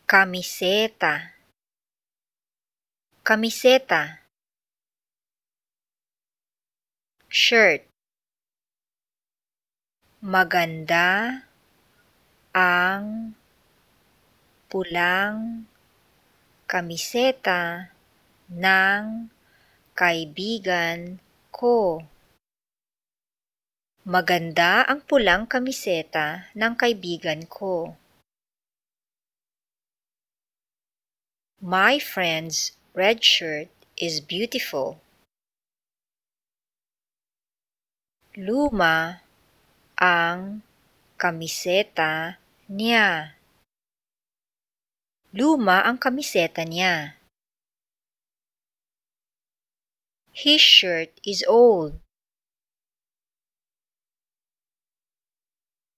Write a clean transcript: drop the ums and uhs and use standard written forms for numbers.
Kamiseta. Kamiseta. Shirt. Maganda ang pulang kamiseta ng kaibigan ko. Maganda ang pulang kamiseta ng kaibigan ko. My friend's red shirt is beautiful. Luma ang kamiseta niya. Luma ang kamiseta niya. His shirt is old.